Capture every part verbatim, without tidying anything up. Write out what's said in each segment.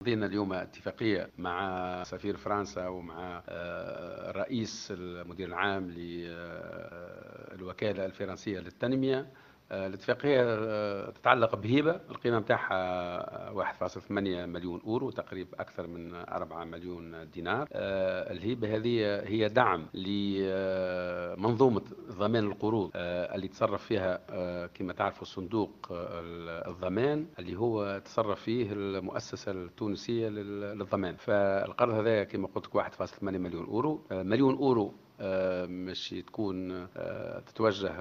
مضينا اليوم اتفاقية مع سفير فرنسا ومع آه، رئيس المدير العام للوكالة الفرنسية للتنمية. آه، الاتفاقية آه، تتعلق بهبة القيمة متاعها واحد فاصلة ثمانية مليون أورو، تقريبا أكثر من أربعة مليون دينار. آه، الهبة هذه هي دعم لمنظومة ضمان القروض آه، اللي تصرف فيها آه، كما تعرفوا صندوق آه، الضمان، اللي هو تصرف فيه المؤسسة التونسية للضمان. فالقرض هذا كما قلت لك واحد فاصلة ثمانية مليون أورو. آه، مليون أورو آه، مش تكون آه، تتوجه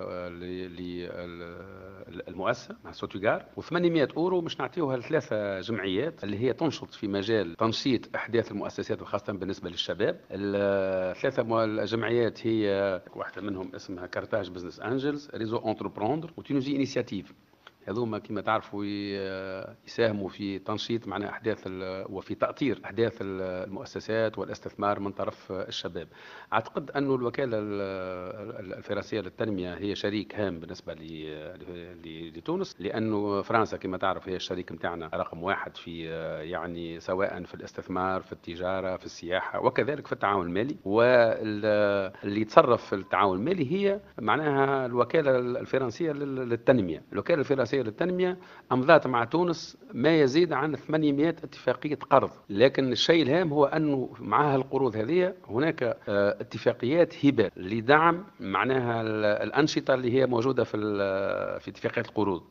للمؤسسه مع سوتوغار، و800 اورو مش نعطيوها لثلاثه جمعيات اللي هي تنشط في مجال تنشيط احداث المؤسسات وخاصه بالنسبه للشباب. الثلاثه الجمعيات هي واحده منهم اسمها كارتاج بزنس انجلز، ريزو اونتربروندر، وتونيزي انيسياتيف. هذوما كما تعرفوا يساهموا في تنشيط معناها احداث وفي تاطير احداث المؤسسات والاستثمار من طرف الشباب. اعتقد أن الوكاله الفرنسيه للتنميه هي شريك هام بالنسبه لتونس، لانه فرنسا كما تعرف هي الشريك نتاعنا رقم واحد في يعني سواء في الاستثمار، في التجاره، في السياحه، وكذلك في التعاون المالي. واللي يتصرف في التعاون المالي هي معناها الوكاله الفرنسيه للتنميه. الوكاله الفرنسيه للتنميه امضات مع تونس ما يزيد عن ثمانمئة اتفاقيه قرض، لكن الشيء الهام هو انه معها القروض هذه هناك آه، اتفاقيات هبه لدعم معناها الانشطه اللي هي موجوده في في اتفاقيات القروض.